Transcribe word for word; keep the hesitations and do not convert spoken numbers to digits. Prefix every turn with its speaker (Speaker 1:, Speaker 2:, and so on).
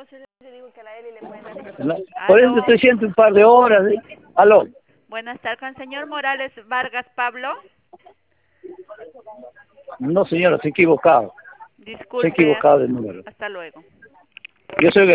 Speaker 1: le digo que a la Eli le pueden dar
Speaker 2: La-
Speaker 1: información.
Speaker 2: por eso
Speaker 1: Aló.
Speaker 2: estoy siempre un par de horas. ¿Eh? Aló.
Speaker 1: Buenas tardes, con el señor Morales Vargas Pablo.
Speaker 2: No, señora, se ha equivocado. Se ha
Speaker 1: Disculpe,
Speaker 2: equivocado de número.
Speaker 1: hasta luego.
Speaker 2: Yo soy